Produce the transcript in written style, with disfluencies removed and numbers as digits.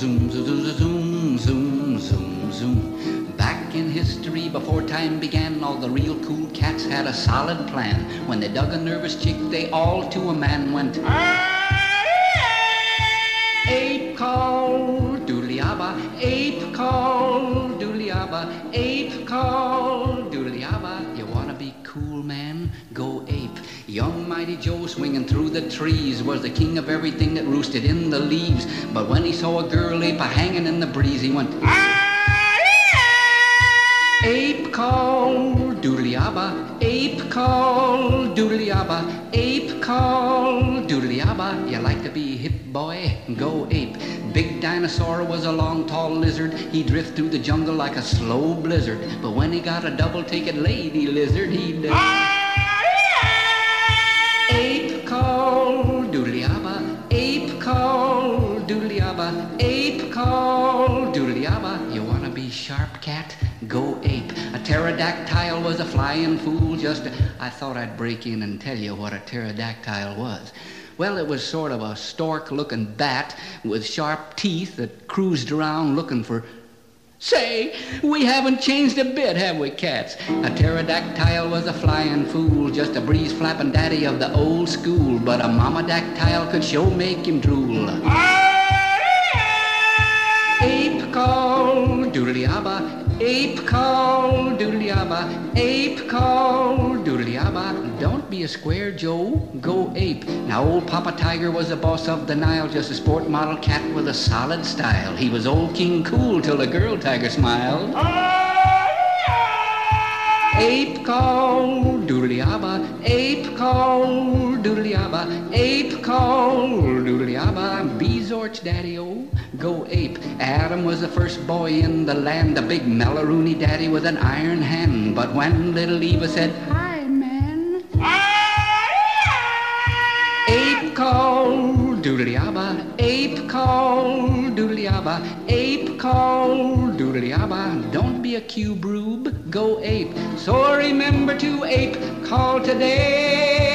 zoom, zoom, zoom, zoom, zoom, zoom. Back in history, before time began, all the real cool cats had a solid plan. When they dug a nervous chick, they all to a man went. Ape call, doodly-abba, ape call, doodly-abba, ape call, doodly-abba. You wanna be cool, man? Go ape. Young Mighty Joe swinging through the trees was the king of everything that roosted in the leaves. But when he saw a girl ape a-hanging in the breeze, he went, ape call, doodly-abba, ape call, doodly-abba, ape call, doodly-abba. You like to be hip, boy? Go ape. Big Dinosaur was a long, tall lizard. He'd drift through the jungle like a slow blizzard. But when he got a double-ticket lady lizard, he'd... Ape call, doodly-abba, ape call, doodly-abba, ape call, doodly-abba. You wanna be sharp, cat? Go ape. A pterodactyl was a flying fool. I thought I'd break in and tell you what a pterodactyl was. Well, it was sort of a stork-looking bat with sharp teeth that cruised around looking for... Say, we haven't changed a bit, have we, cats? A pterodactyl was a flying fool, just a breeze-flapping daddy of the old school. But a mama dactyl could sure make him drool. Ape call, doodly-abba, ape call, doodly-abba, ape call, doodly-abba. Don't be a square, Joe, go ape. Now old Papa Tiger was the boss of the Nile, just a sport model cat with a solid style. He was old King Cool till the girl tiger smiled. Ape call, doodly-abba, ape call, doodly-abba, ape call, doodly-abba. Beezorch, daddy-o, go ape. Adam was the first boy in the land, the big Mellaroony daddy with an iron hand. But when little Eva said, hi, man, ape call, doodly-abba, ape call, doodly-abba, ape call, doodly-abba. Don't be a cube rube, go ape. So remember to ape call today.